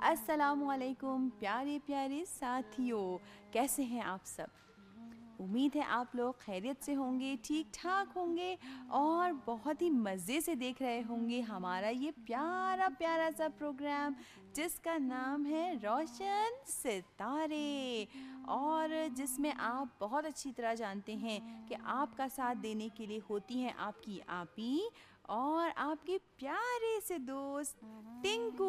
अस्सलामुअलैकुम प्यारे प्यारे साथियों, कैसे हैं आप सब। उम्मीद है आप लोग खैरियत से होंगे, ठीक ठाक होंगे और बहुत ही मज़े से देख रहे होंगे हमारा ये प्यारा प्यारा सा प्रोग्राम जिसका नाम है रोशन सितारे, और जिसमें आप बहुत अच्छी तरह जानते हैं कि आपका साथ देने के लिए होती हैं आपकी आपी और आपके प्यारे से दोस्त टिंकू।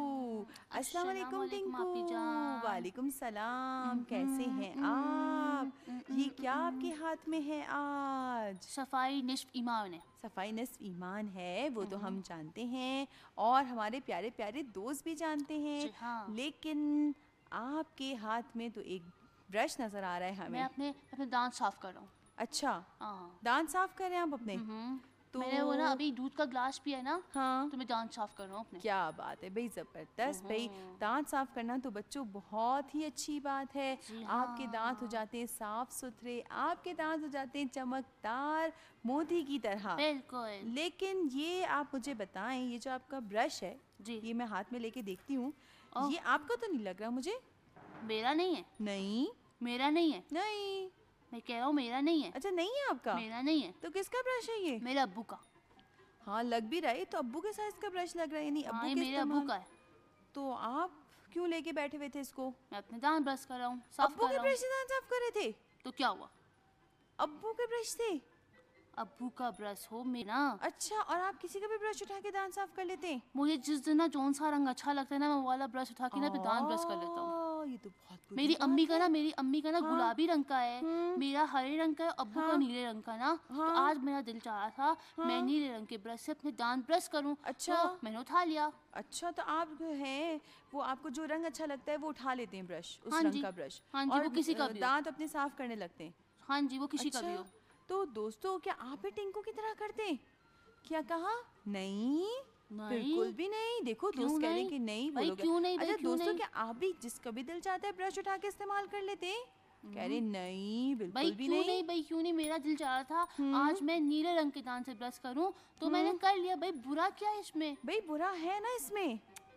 अस्सलाम वालेकुम टिंकू। वालेकुम सलाम, कैसे हैं आप? ये क्या आपके हाथ में है आज? सफाई निस्फ ईमान है। सफाई निस्फ ईमान है, वो तो हम जानते हैं और हमारे प्यारे प्यारे दोस्त भी जानते हैं। हाँ। लेकिन आपके हाथ में तो एक ब्रश नजर आ रहा है हमें। मैं अपने दांत साफ कर रहा हूँ। अच्छा, हाँ, दांत साफ कर रहे हैं आप अपने? तो मैंने वो ना अभी दूध का ग्लास पिया है ना। हाँ, तो मैं दांत साफ कर रहा हूँ अपने। क्या बात है भाई, जबरदस्त भाई। दांत साफ करना तो बच्चों बहुत ही अच्छी बात है। हाँ। आपके दांत हो जाते हैं साफ सुथरे, आपके दांत हो जाते हैं चमकदार मोती की तरह। बिल्कुल। लेकिन ये आप मुझे बताएं, ये जो आपका ब्रश है जी, ये मैं हाथ में लेके देखती हूँ, ये आपका तो नहीं लग रहा मुझे। मेरा नहीं है। नहीं, मेरा नहीं है। नहीं, मैं कह रहा हूँ मेरा नहीं है। अच्छा नहीं है आपका? मेरा नहीं है। तो किसका ब्रश है ये? मेरे अब्बू का। हाँ लग भी रहा है, तो अब्बू के साइज का ब्रश लग रहा है, नहीं हाँ, अब्बू ये के मेरे अब्बू इस्तेमाल। का है। तो आप क्यों लेके बैठे हुए थे इसको? मैं अपने दांत ब्रश कर रहा हूँ, साफ अब्बू कर के रहा हूँ। ब्रश से दांत साफ कर रहे थे? तो क्या हुआ? अब्बू के ब्रश से? अब्बू का ब्रश हो मेरा। अच्छा, और आप किसी का भी ब्रश उठा के दांत साफ कर लेते हैं? मुझे जिस दिन ना जौन सा रंग अच्छा लगता है ना, मैं वो वाला ब्रश उठा के ना अपने दांत ब्रश कर लेता हूँ। ये तो बहुत बुरी मेरी बात अम्मी का है। ना मेरी अम्मी का ना हाँ। गुलाबी रंग का है, मेरा हरे रंग का है, अब्बू का नीले रंग का ना। तो आज मेरा दिल चाह रहा था मैं नीले रंग के ब्रश से अपने दांत ब्रश करूं। अच्छा। तो मैंने उठा लिया। अच्छा, तो आप जो हैं वो आपको जो रंग अच्छा लगता है वो उठा लेते हैं ब्रश, उस हाँ रंग जी। का ब्रश। हाँ जी, और वो किसी का भी हो। दांत अपने साफ करने लगते हैं। हाँ जी, वो किसी का भी हो। तो दोस्तों, क्या आप भी टिंकू की तरह करते हैं? क्या कहा? नहीं, बिल्कुल भी नहीं। देखो दोस्त कह रहे कि नहीं बोलोगे। क्यों नहीं? अच्छा दोस्तों, क्या आप भी जिसका भी दिल चाहता है ब्रश उठा के इस्तेमाल कर लेते हैं? कह रहे नहीं, बिल्कुल भी नहीं। भाई क्यों नहीं? मेरा दिल चाह रहा था आज मैं नीले रंग के दांत से ब्रश करूं, तो मैंने कर लिया। भाई बुरा क्या है इसमें? भाई बुरा है ना इसमें,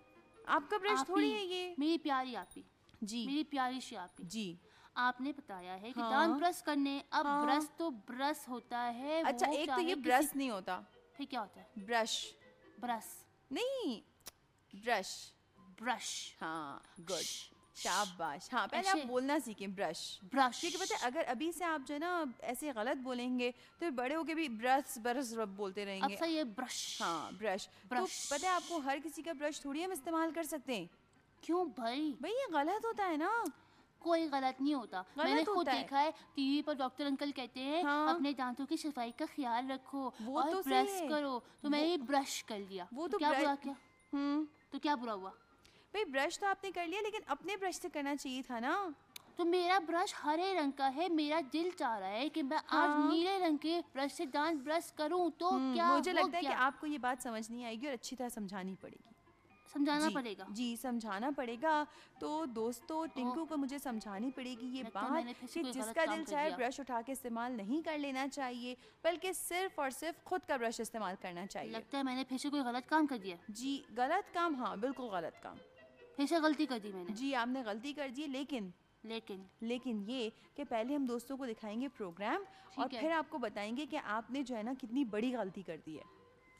आपका ब्रश थोड़ी है ये। मेरी प्यारी आपी जी, मेरी प्यारी सी आपी जी। आपने बताया है कि दांत ब्रश करने। अब ब्रश तो ब्रश होता है। अच्छा, एक तो ये ब्रश नहीं होता, फिर क्या होता है? ब्रश। ब्रश नहीं, ब्रश। ब्रश। हाँ, गुड, शाबाश। हाँ, पहले आप बोलना सीखें ब्रश। ब्रश, क्योंकि पता है अगर अभी से आप जो है ना ऐसे गलत बोलेंगे तो बड़े होके भी ब्रश ब्रश बोलते रहेंगे। अब सही है ब्रश। हाँ, ब्रश। तो पता है आपको हर किसी का ब्रश थोड़ी हम इस्तेमाल कर सकते हैं। क्यों भाई? भाई ये गलत होता है ना। कोई गलत नहीं होता। मैंने खुद देखा है टीवी पर डॉक्टर अंकल कहते हैं अपने दांतों की सफाई का ख्याल रखो और तो ब्रश करो। तो मैंने ब्रश कर लिया। वो तो क्या बुरा किया? तो क्या बुरा हुआ? भाई ब्रश तो आपने कर लिया, लेकिन अपने ब्रश से करना चाहिए था ना। तो मेरा ब्रश हरे रंग का है, मेरा दिल चाह रहा है कि मैं आज नीले रंग के ब्रश से दांत ब्रश करूं। तो क्या मुझे लगता है कि आपको ये बात समझ नहीं आएगी और अच्छी तरह समझानी पड़ेगी। समझाना पड़ेगा? जी, समझाना पड़ेगा। तो दोस्तों, टिंकू को मुझे समझानी पड़ेगी ये बात कि जिसका दिल चाहे ब्रश उठा के इस्तेमाल नहीं कर लेना चाहिए, बल्कि सिर्फ और सिर्फ खुद का ब्रश इस्तेमाल करना चाहिए। लगता है मैंने फिर से कोई गलत काम कर दिया। जी, गलत काम। हाँ, बिल्कुल गलत काम। फिर से गलती कर दी मैंने। जी, आपने गलती कर दी। लेकिन ये कि पहले हम दोस्तों को दिखाएंगे प्रोग्राम और फिर आपको बताएंगे कि आपने जो है ना कितनी बड़ी गलती कर दी है।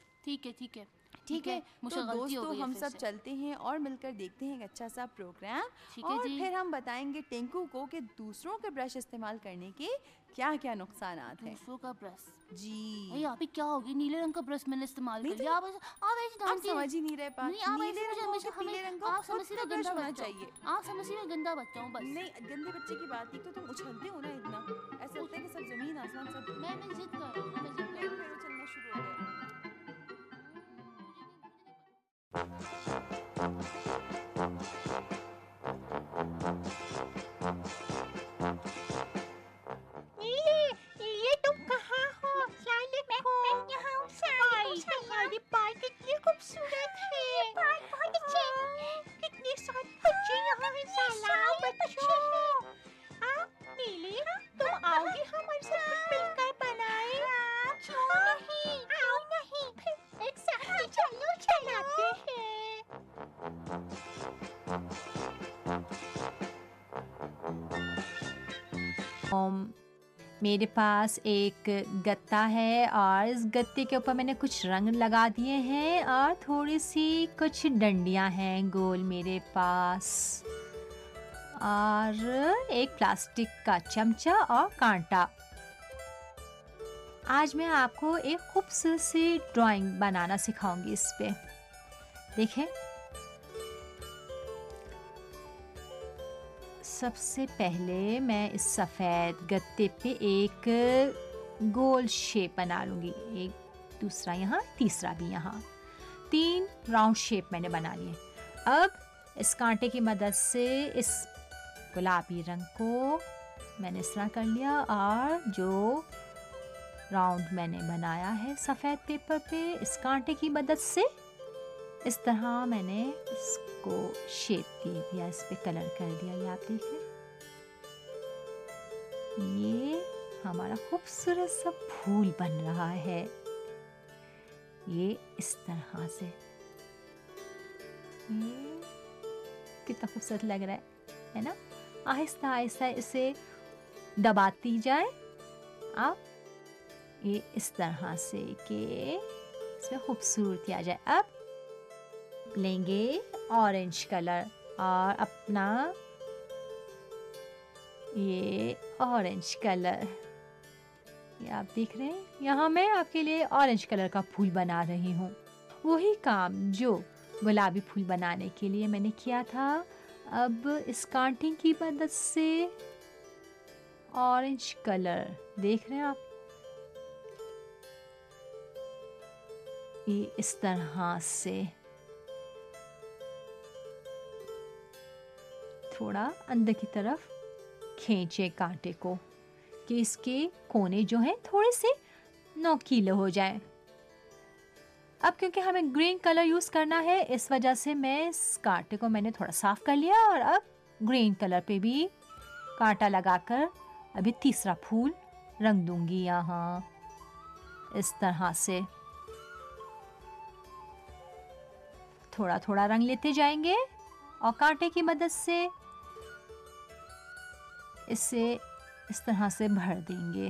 ठीक है। तो दोस्तों, हम सब चलते हैं और मिलकर देखते हैं एक अच्छा सा प्रोग्राम और फिर हम बताएंगे टिंकू को कि दूसरों के ब्रश इस्तेमाल करने के क्या क्या नुकसान हैं। दूसरों का ब्रश? जी। भाई आप क्या होगी? नीले रंग का ब्रश मैंने इस्तेमाल कर लिया। आप समझ ही नहीं रहे पास। नीले रंग को पीले रंग को खुद का ब्रश होना चाहिए। आप समझिए मैं गंदा बच्चा हूँ बस। नहीं, गंदे बच्चे की बात नहीं। तो तुम उछलते हो ना इतना, ऐसा लगता है कि सब जमीन आसमान सब। मैं जिद कर रहा हूँ। फिर चलना शुरू हो गया। ये तुम कहाँ हो? मैं यहाँ हूँ। तुम्हारे बाल कितने खूबसूरत है। बाल बहुत अच्छे। कितने सारे बच्चे यहाँ हैं। सलाम बच्चों। नीले, तुम आओगे हमारे साथ कुछ मिलकर बनाए? क्यों मेरे पास एक गत्ता है और इस गत्ते के ऊपर मैंने कुछ रंग लगा दिए हैं और थोड़ी सी कुछ डंडियां हैं गोल मेरे पास, और एक प्लास्टिक का चमचा और कांटा। आज मैं आपको एक खूबसूरत सी ड्राइंग बनाना सिखाऊंगी इस पे। देखें, सबसे पहले मैं इस सफ़ेद गत्ते पे एक गोल शेप बना लूँगी, एक दूसरा यहाँ, तीसरा भी यहाँ, 3 राउंड शेप मैंने बना लिए। अब इस कांटे की मदद से इस गुलाबी रंग को मैंने इस तरह कर लिया और जो राउंड मैंने बनाया है सफ़ेद पेपर पे इस कांटे की मदद से इस तरह मैंने इसको शेप दे दिया, इस पे कलर कर दिया। ये आप देखें, ये हमारा खूबसूरत सा फूल बन रहा है। ये इस तरह से, ये कितना खूबसूरत लग रहा है ना। आहिस्ता आहिस्ता इसे दबाती जाए आप, ये इस तरह से कि इसमें खूबसूरती आ जाए। अब लेंगे ऑरेंज कलर और अपना ये ऑरेंज कलर, ये आप देख रहे हैं, यहाँ मैं आपके लिए ऑरेंज कलर का फूल बना रही हूँ। वही काम जो गुलाबी फूल बनाने के लिए मैंने किया था, अब इस कांटे की मदद से ऑरेंज कलर देख रहे हैं आप, ये इस तरह से थोड़ा अंदर की तरफ खींचे कांटे को कि इसके कोने जो हैं थोड़े से नोकीले हो जाएं। अब क्योंकि हमें ग्रीन कलर यूज़ करना है, इस वजह से मैं इस कांटे को मैंने थोड़ा साफ कर लिया और अब ग्रीन कलर पे भी कांटा लगाकर अभी तीसरा फूल रंग दूंगी यहाँ इस तरह से। थोड़ा थोड़ा रंग लेते जाएंगे और कांटे की मदद से इसे इस तरह से भर देंगे।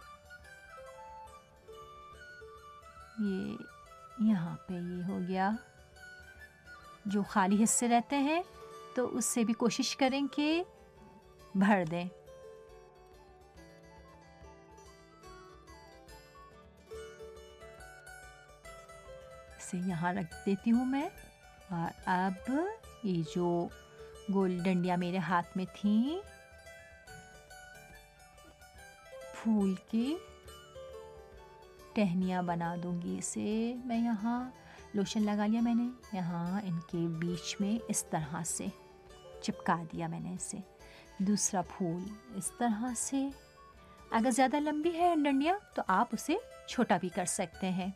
ये यहाँ पे ये हो गया। जो खाली हिस्से रहते हैं तो उससे भी कोशिश करें कि भर दें। इसे यहाँ रख देती हूँ मैं। और अब ये जो गोल डंडियाँ मेरे हाथ में थी, फूल की टहनियाँ बना दूंगी। इसे मैं यहाँ लोशन लगा लिया मैंने, यहाँ इनके बीच में इस तरह से चिपका दिया मैंने इसे। दूसरा फूल इस तरह से, अगर ज़्यादा लंबी है डंडियाँ तो आप उसे छोटा भी कर सकते हैं।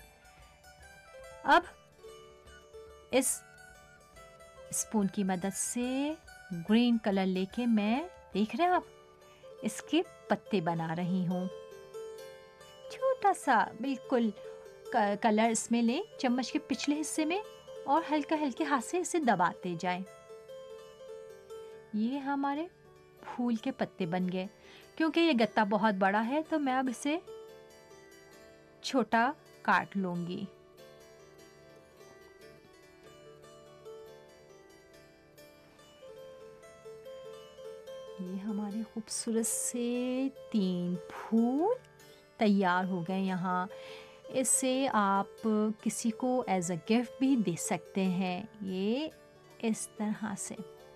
अब इस स्पून की मदद से ग्रीन कलर लेके मैं, देख रहे हैं आप, इसके पत्ते बना रही हूँ। छोटा सा बिल्कुल कलर इसमें ले चम्मच के पिछले हिस्से में और हल्का हल्के हाथ से इसे दबाते जाएं। ये हमारे फूल के पत्ते बन गए। क्योंकि ये गत्ता बहुत बड़ा है तो मैं अब इसे छोटा काट लूँगी। ये हमारे खूबसूरत से 3 फूल तैयार हो गए यहाँ। इसे आप किसी को एज अ गिफ्ट भी दे सकते हैं, ये इस तरह से।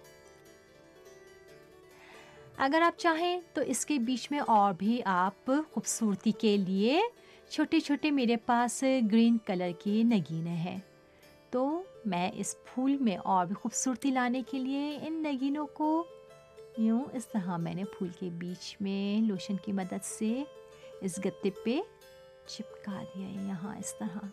अगर आप चाहें तो इसके बीच में और भी आप खूबसूरती के लिए छोटे छोटे, मेरे पास ग्रीन कलर के नगीने हैं, तो मैं इस फूल में और भी खूबसूरती लाने के लिए इन नगीनों को यूँ इस तरह मैंने फूल के बीच में लोशन की मदद से इस गत्ते पे चिपका दिया है यहाँ इस तरह।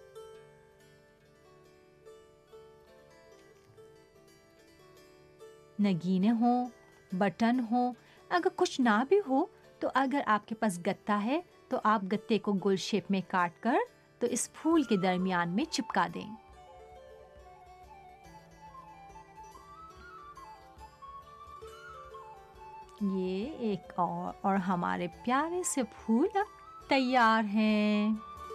नगीने हो, बटन हो, अगर कुछ ना भी हो तो अगर आपके पास गत्ता है तो आप गत्ते को गोल शेप में काट कर तो इस फूल के दरमियान में चिपका दें। ये एक और हमारे प्यारे से फूल अब तैयार हैं।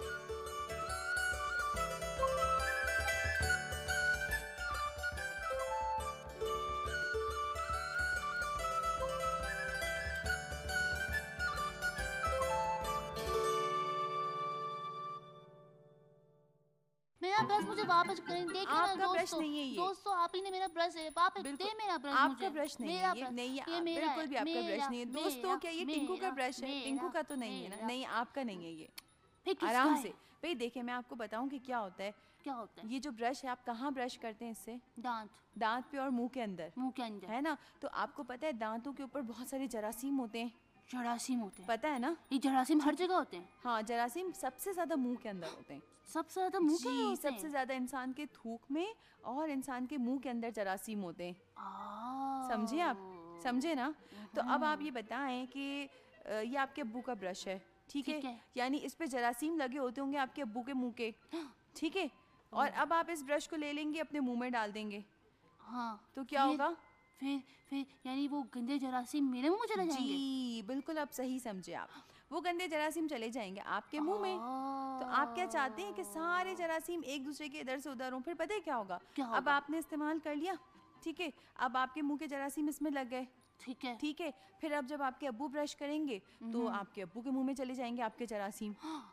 ब्रश मुझे वापस करें। देख आपका ब्रश नहीं है ये। दोस्तों आप ही ने मेरा ब्रश है, वापस दे मेरा ब्रश। आपका ब्रश नहीं है ये, नहीं है, बिल्कुल भी आपका ब्रश नहीं है। दोस्तों क्या ये टिंकू का ब्रश है? टिंकू का तो नहीं है ना? नहीं, आपका नहीं है ये। आराम से भाई, देखिए मैं आपको बताऊं कि क्या होता है। क्या होता है? ये जो ब्रश है, आप कहाँ ब्रश करते हैं इससे? दांत पे और मुंह के अंदर है ना। तो आपको पता है दांतों के ऊपर बहुत सारे जरासीम होते हैं। जरासीम होते हैं, पता है ना? ये जरासीम हर जगह होते हैं। हाँ, जरासीम सबसे ज्यादा मुंह के अंदर होते हैं। सबसे ज्यादा मुंह के अंदर होते हैं? सबसे ज्यादा इंसान के थूक में और इंसान के मुंह के अंदर जरासीम होते हैं। समझे आप? समझे ना? तो अब आप ये बताएं कि ये आपके अब्बू का ब्रश है, ठीक है? यानी इस पे जरासीम लगे होते होंगे आपके अब्बू के मुंह के, ठीक है? और अब आप इस ब्रश को ले लेंगे, अपने मुंह में डाल देंगे। हाँ, तो क्या होगा? फिर यानी वो गंदे जरासीम मेरे मुंह में चले जाएंगे? जी बिल्कुल, आप सही समझे। आप वो गंदे जरासीम चले जाएंगे आपके मुंह में। तो आप क्या चाहते हैं कि सारे जरासीम एक दूसरे के इधर से उधर हों? फिर पता है क्या होगा? अब आपने इस्तेमाल कर लिया, ठीक है? अब आपके मुंह के जरासीम इसमें लग गए, ठीक है? फिर अब जब आपके अब्बू ब्रश करेंगे तो आपके अब्बू के मुंह में चले जाएंगे आपके जरासीम।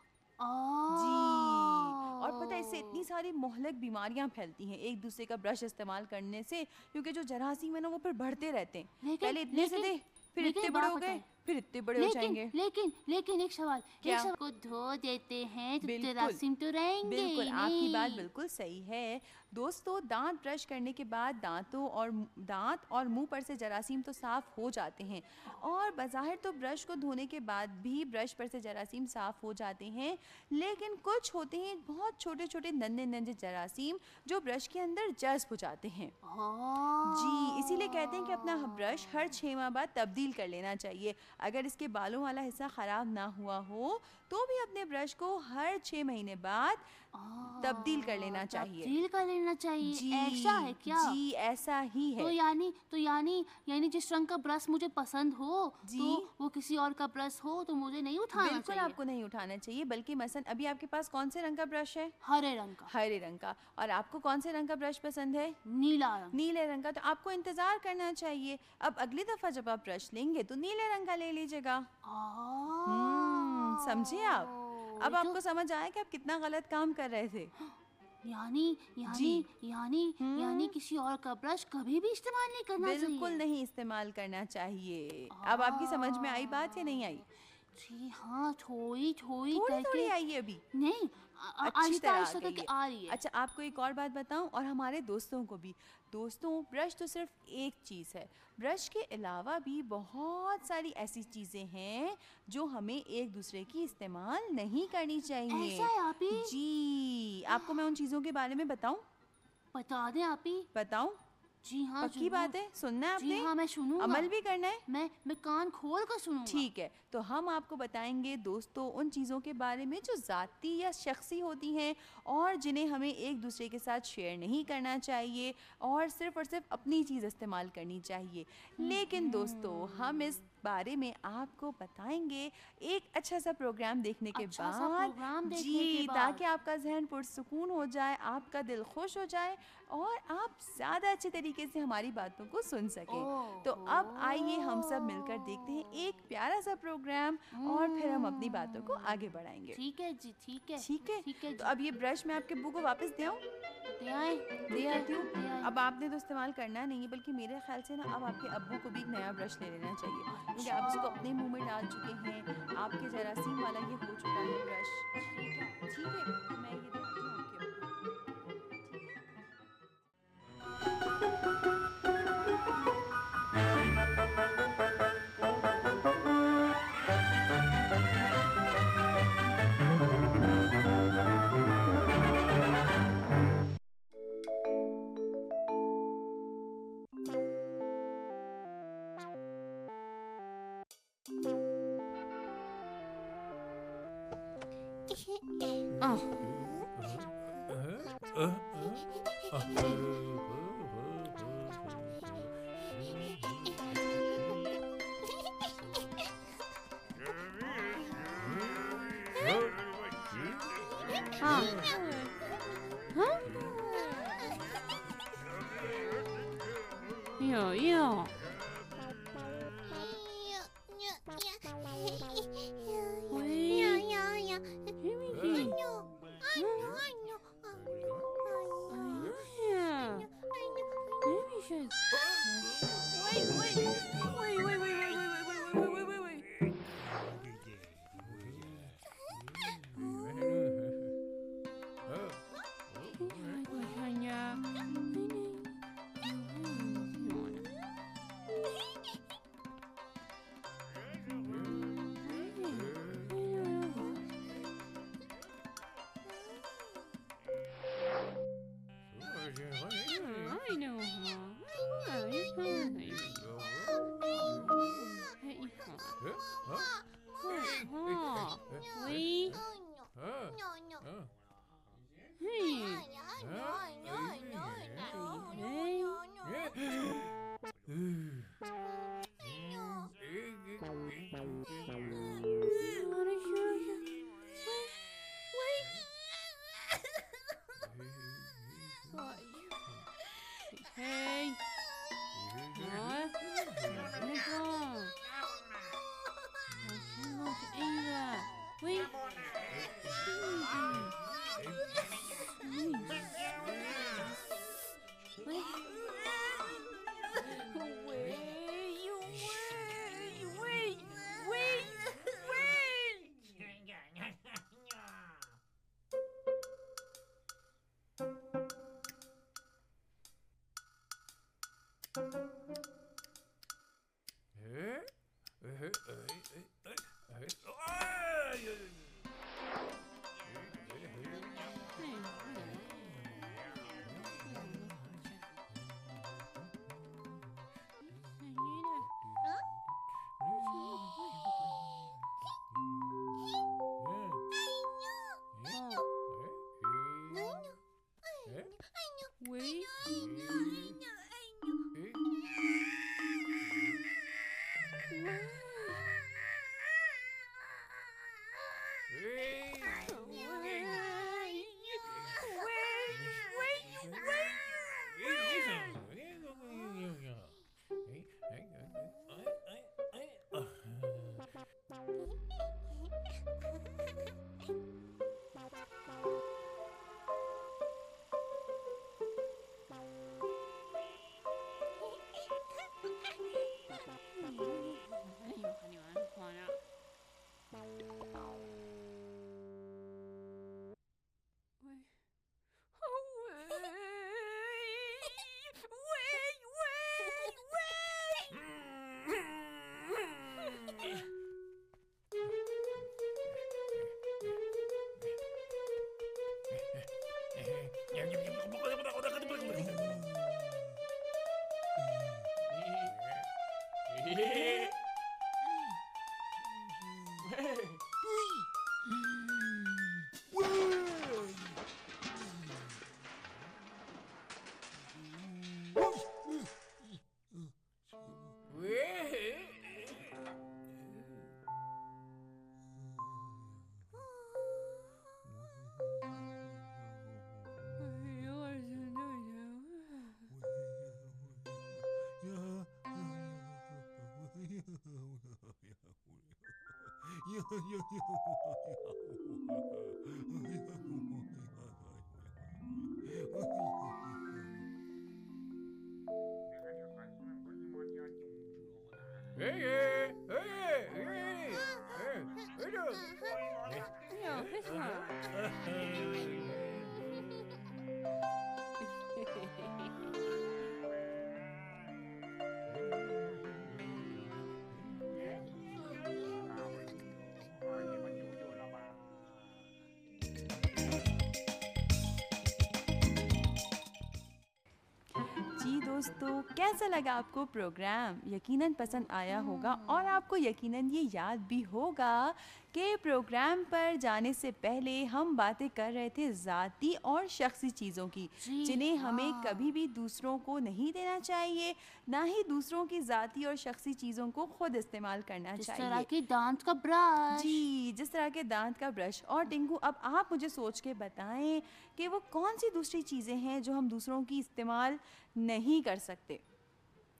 जी, और पता है इससे इतनी सारी मोहलक बीमारियां फैलती हैं एक दूसरे का ब्रश इस्तेमाल करने से, क्योंकि जो जरासीम है ना वो फिर बढ़ते रहते हैं। पहले इतने से थे, फिर इतने बड़े हो गए, फिर इतने बड़े हो जाएंगे। लेकिन एक सवाल, को धो देते हैं तो जरासीम तो रहेंगे। बिल्कुल, आपकी बात बिल्कुल सही है। दोस्तों, दांत ब्रश करने के बाद दांत और मुंह पर से जरासीम तो साफ हो जाते हैं, और बज़ाहिर तो ब्रश को धोने के बाद भी ब्रश पर से जरासीम साफ हो जाते हैं, लेकिन कुछ होते हैं बहुत छोटे छोटे नन्हे जरासीम जो ब्रश के अंदर जज्ब हो जाते हैं। जी, इसीलिए कहते हैं कि अपना ब्रश हर 6 माह बाद तब्दील कर लेना चाहिए। अगर इसके बालों वाला हिस्सा खराब ना हुआ हो तो भी अपने ब्रश को हर 6 महीने बाद तब्दील कर लेना चाहिए। जी, ऐसा है क्या? जी, ऐसा ही है। तो यानी जिस रंग का ब्रश मुझे पसंद हो तो वो किसी और का ब्रश हो तो मुझे नहीं उठाना चाहिए? बिल्कुल आपको नहीं उठाना चाहिए, बल्कि मसलन अभी आपके पास कौन से रंग का ब्रश है? हरे रंग का। और आपको कौन से रंग का ब्रश पसंद है? नीले रंग का। तो आपको इंतजार करना चाहिए। अब अगली दफा जब आप ब्रश लेंगे तो नीले रंग का ले लीजिएगा। समझे आप? अब आपको समझ आया कि आप कितना गलत काम कर रहे थे। यानी किसी और का ब्रश कभी भी इस्तेमाल नहीं करना चाहिए? बिल्कुल नहीं इस्तेमाल करना चाहिए। अब आपकी समझ में आई बात या नहीं आई? जी हाँ, थोड़ी आई है अभी। नहीं, अच्छी तरह आ रही है। अच्छा, आपको एक और बात बताऊं, और हमारे दोस्तों को भी। दोस्तों, ब्रश तो सिर्फ एक चीज़ है। ब्रश के अलावा भी बहुत सारी ऐसी चीज़ें हैं जो हमें एक दूसरे की इस्तेमाल नहीं करनी चाहिए। ऐसा है आप ही? जी, आपको मैं उन चीज़ों के बारे में बताऊं? बता दें आप ही। बताऊं? जी हाँ, पक्की बात है? सुनना है आपने? जी हाँ, मैं सुनूंगा। अमल भी करना है? मैं कान खोल कर सुनूंगा। ठीक है, तो हम आपको बताएंगे दोस्तों उन चीज़ों के बारे में जो ज़ाती या शख्सी होती हैं और जिन्हें हमें एक दूसरे के साथ शेयर नहीं करना चाहिए और सिर्फ अपनी चीज़ इस्तेमाल करनी चाहिए। लेकिन दोस्तों, हम इस बारे में आपको बताएंगे एक अच्छा सा प्रोग्राम देखने के बाद। जी, ताकि आपका जहन पुरसुकून हो जाए, आपका दिल खुश हो जाए और आप ज़्यादा अच्छे तरीके से हमारी बातों को सुन सकें। तो अब आइए हम सब मिलकर देखते हैं एक प्यारा सा प्रोग्राम और फिर हम अपनी बातों को आगे बढ़ाएंगे। ठीक है जी, ठीक है। तो अब ये ब्रश मैं आपके अब्बू को वापस दे आती हूँ। अब आपने तो इस्तेमाल करना नहीं है, बल्कि मेरे ख्याल से ना अब आपके अब्बू को भी एक नया ब्रश ले लेना चाहिए, क्योंकि आप इसको अपने मुंह में डाल चुके हैं। आपके जरासीम वाला ये हो चुका है ब्रश। ठीक है, तो मैं ये देती हूँ आपके दोस्तों, कैसा लगा आपको प्रोग्राम? यकीनन पसंद आया होगा और आपको यकीनन ये याद भी होगा कि प्रोग्राम पर जाने से पहले हम बातें कर रहे थे ज़ाती और शख्सी चीज़ों की, जिन्हें हमें कभी भी दूसरों को नहीं देना चाहिए, ना ही दूसरों की ज़ाती और शख्सी चीज़ों को खुद इस्तेमाल करना चाहिए। जिस तरह के दांत का ब्रश। जी, जिस तरह के दांत का ब्रश। और टिंकू, अब आप मुझे सोच के बताएं कि वो कौन सी दूसरी चीज़ें हैं जो हम दूसरों की इस्तेमाल नहीं कर सकते?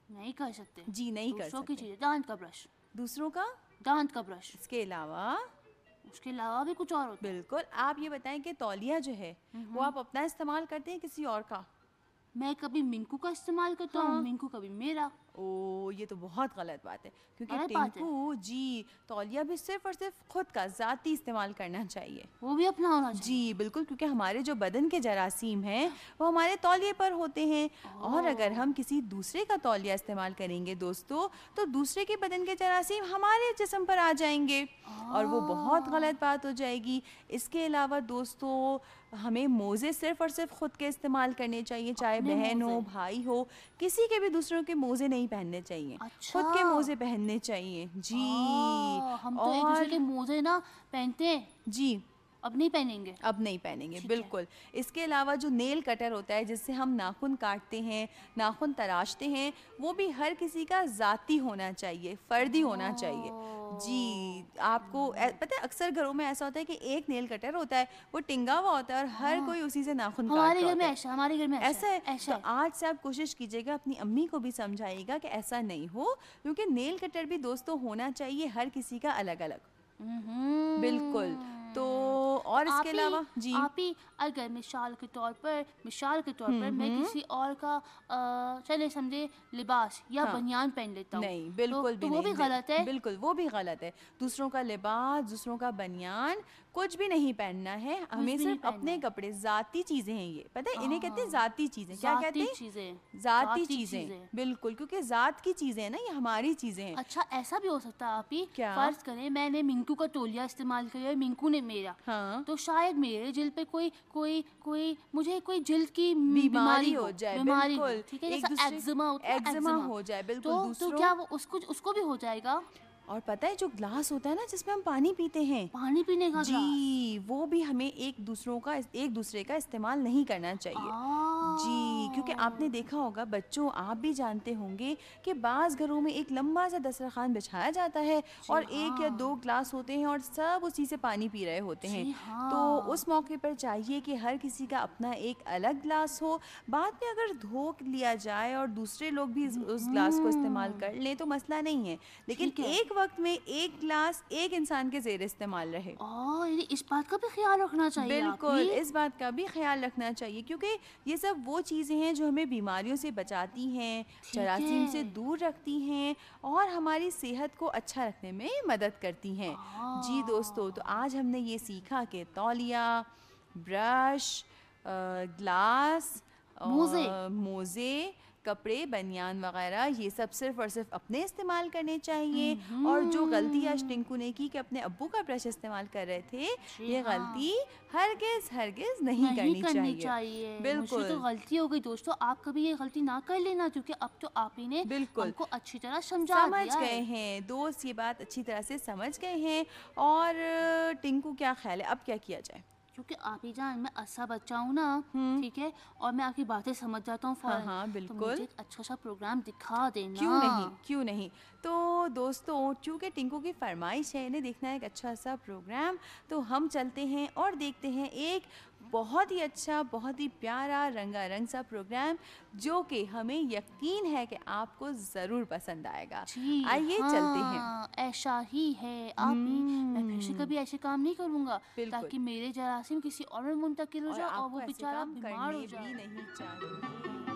नहीं कर सकते जी, नहीं कर दूसरों की सकते। चीजें, दांत का ब्रश, दूसरों का, दांत का ब्रश, इसके अलावा उसके अलावा भी कुछ और होता है? बिल्कुल। आप ये बताएं कि तौलिया जो है वो आप अपना इस्तेमाल करते हैं किसी और का? मैं कभी मिंकू का इस्तेमाल करता हूँ, मिंकू कभी मेरा। ओ, ये तो बहुत गलत बात है, क्योंकि गलत बात है? टिंकू जी तौलिया भी सिर्फ और सिर्फ खुद का ज़ाती इस्तेमाल करना चाहिए। वो भी अपना होना चाहिए। जी बिल्कुल, क्योंकि हमारे जो बदन के जरासीम हैं वो हमारे तौलिए पर होते हैं, और अगर हम किसी दूसरे का तौलिया इस्तेमाल करेंगे दोस्तों, तो दूसरे के बदन के जरासीम हमारे जिस्म पर आ जाएंगे और वो बहुत गलत बात हो जाएगी। इसके अलावा दोस्तों हमें मोज़े सिर्फ और सिर्फ खुद के इस्तेमाल करने चाहिए, चाहे अपने बहन हो, मोज़े? भाई हो, किसी के भी दूसरों के मोज़े नहीं पहनने चाहिए। अच्छा। खुद के मोज़े पहनने चाहिए जी। हम तो एक दूसरे के मोजे ना पहनते हैं, जी अब नहीं पहनेंगे। अब नहीं पहनेंगे, ठीक है। बिल्कुल। इसके अलावा जो नेल कटर होता है जिससे हम नाखून काटते हैं, नाखून तराशते हैं, वो भी हर किसी का ज़ाती होना चाहिए, फ़र्दी होना चाहिए। जी, आपको पता है अक्सर घरों में ऐसा होता है कि एक नेल कटर होता है, वो टिंगा हुआ होता है और हर कोई उसी से नाखून काटता हमारे घर होता में है। ऐसा, हमारे घर में ऐसा है, ऐसा तो आज से आप कोशिश कीजिएगा, अपनी अम्मी को भी समझाइएगा कि ऐसा नहीं हो, क्योंकि नेल कटर भी दोस्तों होना चाहिए हर किसी का अलग अलग। बिल्कुल। तो और इसके अलावा जी आप ही अगर मिसाल के तौर पर मैं किसी और का चले समझे लिबास या हाँ। बनियान पहन लेता हूँ, नहीं, बिल्कुल भी तो वो नहीं, भी गलत है। बिल्कुल वो भी गलत है। दूसरों का लिबास, दूसरों का बनियान कुछ भी नहीं पहनना है, हमें भी नहीं सिर्फ पहनना अपने है। कपड़े, जाती चीजें हैं ये, पता है इन्हें कहते हैं जाती चीजें। क्या जाती कहते हैं? चीजें, जाती चीजें, बिल्कुल, क्योंकि जात की चीजें हैं ना, ये हमारी चीजें हैं। अच्छा ऐसा भी हो सकता है आप ही, क्या? फर्ज करें मैंने मिंकू का तौलिया इस्तेमाल किया है, मिंकू ने मेरा, हाँ, तो शायद मेरे जिल्द पे कोई मुझे कोई जिल्द की बीमारी हो जाए, बीमारी हो, बिल्कुल, ठीक है, एक जैसा दूसरे एक्जिमा होता है, एक्जिमा हो जाए, बिल्कुल। तो दूसरों क्या वो उसको भी हो जाएगा? और पता है जो ग्लास होता है ना जिसमें हम पानी पीते हैं, पानी पीने का ग्लास? जी वो भी हमें एक दूसरे का इस्तेमाल नहीं करना चाहिए। जी, क्योंकि आपने देखा होगा बच्चों, आप भी जानते होंगे कि बाज़ घरों में एक लंबा सा दस्तरखान बिछाया जाता है और एक या दो ग्लास होते हैं और सब उसी से पानी पी रहे होते हैं। तो उस मौके पर चाहिए कि हर किसी का अपना एक अलग ग्लास हो। बाद में अगर धो लिया जाए और दूसरे लोग भी उस ग्लास को इस्तेमाल कर लें तो मसला नहीं है, लेकिन एक वक्त में एक ग्लास एक इंसान के ज़ेर इस्तेमाल रहे। इस बात का भी ख्याल रखना चाहिए। बिल्कुल, इस बात का भी ख्याल रखना चाहिए, क्योंकि ये सब वो चीज़ें हैं जो हमें बीमारियों से बचाती हैं, जरासीम से दूर रखती हैं और हमारी सेहत को अच्छा रखने में मदद करती हैं। जी दोस्तों, तो आज हमने ये सीखा कि तौलिया, ब्रश, ग्लास, मोज़े, कपड़े, बनियान वगैरह ये सब सिर्फ और सिर्फ अपने इस्तेमाल करने चाहिए। और जो गलती आज टिंकू ने की कि अपने अब्बू का ब्रश इस्तेमाल कर रहे थे, ये गलती हरगिज़ नहीं करनी चाहिए। बिल्कुल, मुझे तो गलती हो गई दोस्तों, आप कभी ये गलती ना कर लेना, क्योंकि अब तो आप ही ने हमको अच्छी तरह समझ गए हैं दोस्त, ये बात अच्छी तरह से समझ गए हैं। और टिंकू क्या ख्याल है, अब क्या किया जाए? क्योंकि आप ही जान मैं अच्छा बच्चा हूँ ना, ठीक है, और मैं आपकी बातें समझ जाता हूँ फौरन। हाँ, बिल्कुल। तो मुझे एक अच्छा सा प्रोग्राम दिखा देना। क्यों नहीं। तो दोस्तों, चूँकि टिंकू की फरमाइश है, इन्हें देखना है एक अच्छा सा प्रोग्राम, तो हम चलते हैं और देखते हैं एक बहुत ही अच्छा, बहुत ही प्यारा रंगारंग सा प्रोग्राम जो कि हमें यकीन है कि आपको ज़रूर पसंद आएगा। आइए चलते हैं। ऐसा ही है आप ही, मैं फिर से कभी ऐसे काम नहीं करूँगा ताकि मेरे जरासीम किसी और में मुंतकिल हो जाए और वो बेचारा बीमार हो जाए। नहीं चाहिए।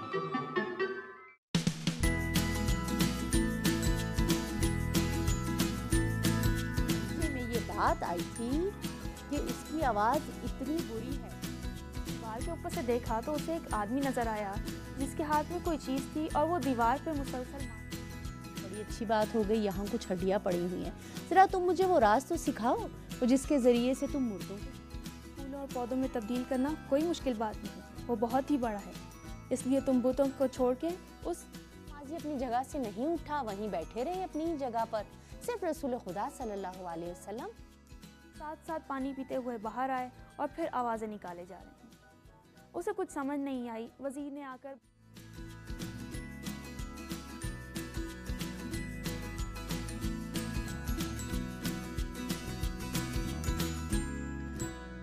बात आई थी कि उसकी आवाज़ इतनी बुरी है। दीवार के ऊपर से देखा तो उसे एक आदमी नजर आया जिसके हाथ में कोई चीज़ थी और वो दीवार पे मुसलसल बड़ी अच्छी बात हो गई, यहाँ कुछ हड्डियाँ पड़ी हुई हैं। ज़रा तुम मुझे वो राज तो सिखाओ वो जिसके ज़रिए से तुम मुर्दों को फूलों और पौधों में तब्दील करना कोई मुश्किल बात नहीं, वो बहुत ही बड़ा है। इसलिए तुम बुतों को छोड़ के उस माजी अपनी जगह से नहीं उठा, वहीं बैठे रहे अपनी ही जगह पर। सिर्फ रसूल खुदा सल्लल्लाहु अलैहि वसल्लम साथ साथ पानी पीते हुए बाहर आए और फिर आवाज़ें निकाले जा रहे हैं। उसे कुछ समझ नहीं आई। वज़ीर ने आकर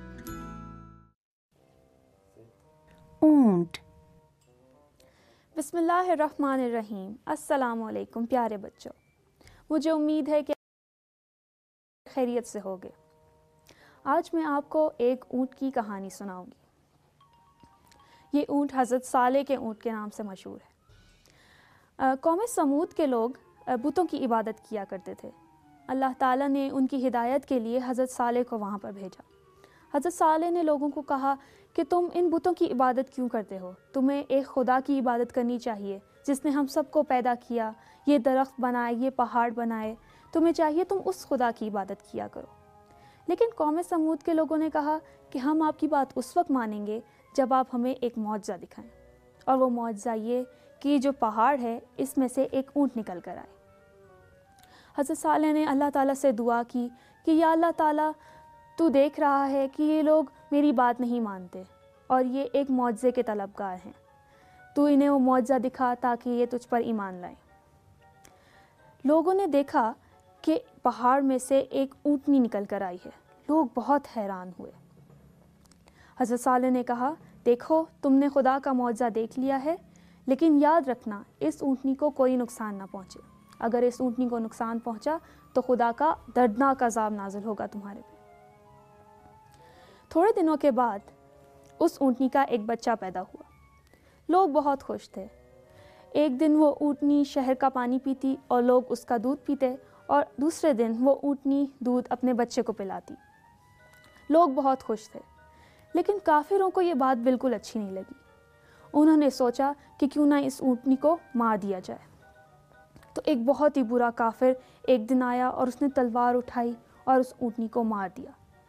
ऊंट। बिस्मिल्लाहिर्रहमानिर्रहीम। अस्सलामुअलैकुम प्यारे बच्चों, मुझे उम्मीद है कि खैरियत से होगे। आज मैं आपको एक ऊँट की कहानी सुनाऊंगी। ये ऊँट हज़रत सालेह के ऊँट के नाम से मशहूर है। कौम समूद के लोग बुतों की इबादत किया करते थे। अल्लाह ताला ने उनकी हिदायत के लिए हज़रत सालेह को वहाँ पर भेजा। हज़रत सालेह ने लोगों को कहा कि तुम इन बुतों की इबादत क्यों करते हो? तुम्हें एक खुदा की इबादत करनी चाहिए जिसने हम सबको पैदा किया, ये दरख्त बनाए, ये पहाड़ बनाए। तुम्हें चाहिए तुम उस खुदा की इबादत किया करो। लेकिन कौम समूद के लोगों ने कहा कि हम आपकी बात उस वक्त मानेंगे जब आप हमें एक मौजज़ा दिखाएं। और वो मौजज़ा ये कि जो पहाड़ है इसमें से एक ऊँट निकल कर आए। हज़रत सालेह ने अल्लाह ताला से दुआ की कि या अल्लाह ताला, तू देख रहा है कि ये लोग मेरी बात नहीं मानते और ये एक मौजज़े के तलबगार हैं। तू इन्हें वो मौजज़ा दिखा ताकि ये तुझ पर ईमान लाएं। लोगों ने देखा कि पहाड़ में से एक ऊँटनी निकल कर आई है। लोग बहुत हैरान हुए। हज़रत सालेह ने कहा, देखो तुमने खुदा का मौजज़ा देख लिया है, लेकिन याद रखना इस ऊँटनी को कोई नुकसान ना पहुँचे। अगर इस ऊँटनी को नुकसान पहुँचा तो खुदा का दर्दनाक अज़ाब नाज़िल होगा तुम्हारे पे। थोड़े दिनों के बाद उस ऊँटनी का एक बच्चा पैदा हुआ। लोग बहुत खुश थे। एक दिन वो ऊँटनी शहर का पानी पीती और लोग उसका दूध पीते, और दूसरे दिन वो ऊँटनी दूध अपने बच्चे को पिलाती। लोग बहुत खुश थे। लेकिन काफिरों को ये बात बिल्कुल अच्छी नहीं लगी। उन्होंने सोचा कि क्यों ना इस ऊँटनी को मार दिया जाए। तो एक बहुत ही बुरा काफिर एक दिन आया और उसने तलवार उठाई और उस ऊँटनी को मार दिया।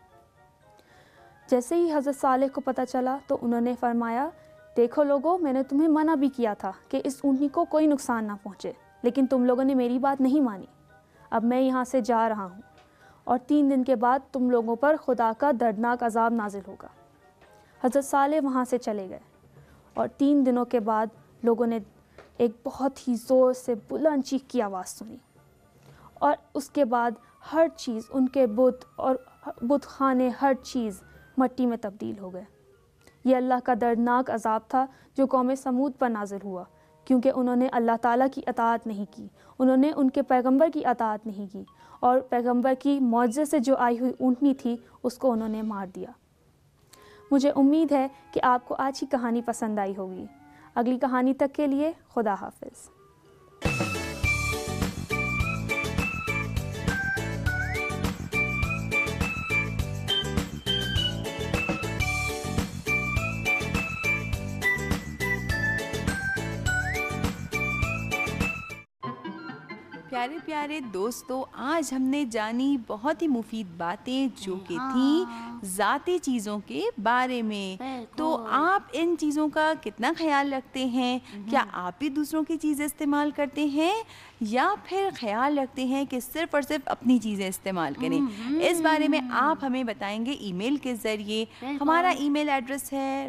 जैसे ही हज़रत सालेह को पता चला तो उन्होंने फरमाया, देखो लोगों, मैंने तुम्हें मना भी किया था कि इस ऊँटनी को कोई नुकसान ना पहुँचे, लेकिन तुम लोगों ने मेरी बात नहीं मानी। अब मैं यहाँ से जा रहा हूँ और 3 दिन के बाद तुम लोगों पर खुदा का दर्दनाक अज़ाब नाजिल होगा। हज़रत सालेह वहाँ से चले गए और 3 दिनों के बाद लोगों ने एक बहुत ही ज़ोर से बुलंद चीख की आवाज़ सुनी, और उसके बाद हर चीज़, उनके बुत और बुत खाने, हर चीज़ मट्टी में तब्दील हो गए। ये अल्लाह का दर्दनाक अज़ाब था जो कौम समूद पर नाज़िल हुआ, क्योंकि उन्होंने अल्लाह ताला की अताअत नहीं की, उन्होंने उनके पैगंबर की अताअत नहीं की, और पैगंबर की मौजज़े से जो आई हुई ऊँटनी थी उसको उन्होंने मार दिया। मुझे उम्मीद है कि आपको आज की कहानी पसंद आई होगी। अगली कहानी तक के लिए खुदा हाफिज़। प्यारे प्यारे दोस्तों, आज हमने जानी बहुत ही मुफीद बातें जो कि थी ज़ाती चीज़ों के बारे में। तो आप इन चीज़ों का कितना ख्याल रखते हैं? क्या आप भी दूसरों की चीज़ें इस्तेमाल करते हैं या फिर ख्याल रखते हैं कि सिर्फ और सिर्फ अपनी चीज़ें इस्तेमाल करें? इस बारे में आप हमें बताएंगे ईमेल के ज़रिए। हमारा ईमेल एड्रेस है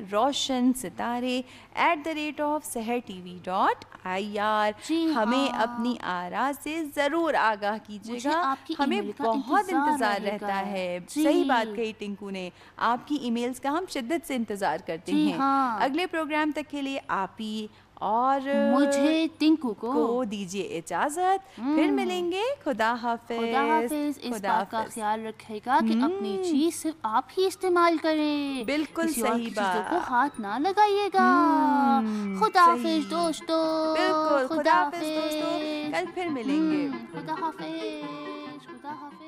roshansitare@sehertv.ir। हमें अपनी आरा से ज़रूर आगाह कीजिएगा, हमें बहुत इंतज़ार रहता है। सही बात कही टिंकू ने, आपकी ईमेल्स का हम शिद्दत से इंतज़ार करते हैं। अगले प्रोग्राम तक के लिए आप ही और मुझे टिंकू को दीजिए इजाजत। फिर मिलेंगे। खुदा हाफिज। खुदा हाफिज। इस बात का ख्याल रखेगा कि अपनी चीज सिर्फ आप ही इस्तेमाल करें। बिल्कुल सही बात। को हाथ ना लगाइएगा। खुदा हाफिज दोस्तों। बिल्कुल खुदा हाफिज दोस्तों। कल फिर मिलेंगे। खुदा हाफिज। खुदा हाफिज।